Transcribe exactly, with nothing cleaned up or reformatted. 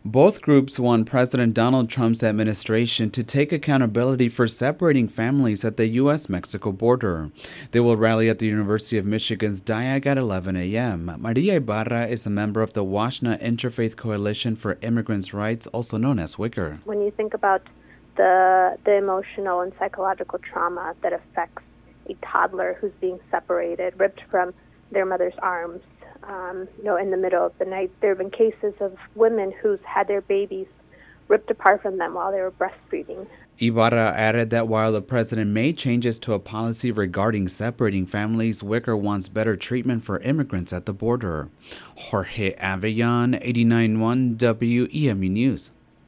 Both groups want President Donald Trump's administration to take accountability for separating families at the U S Mexico border. They will rally at the University of Michigan's Diag at eleven a.m. Maria Ibarra is a member of the WASHNA Interfaith Coalition for Immigrants' Rights, also known as WICR. When you think about the the emotional and psychological trauma that affects a toddler who's being separated, ripped from their mother's arms, um, you know, in the middle of the night. There have been cases of women who's had their babies ripped apart from them while they were breastfeeding. Ibarra added that while the president made changes to a policy regarding separating families, WICR wants better treatment for immigrants at the border. Jorge Avellon, eighty-nine point one W E M U News.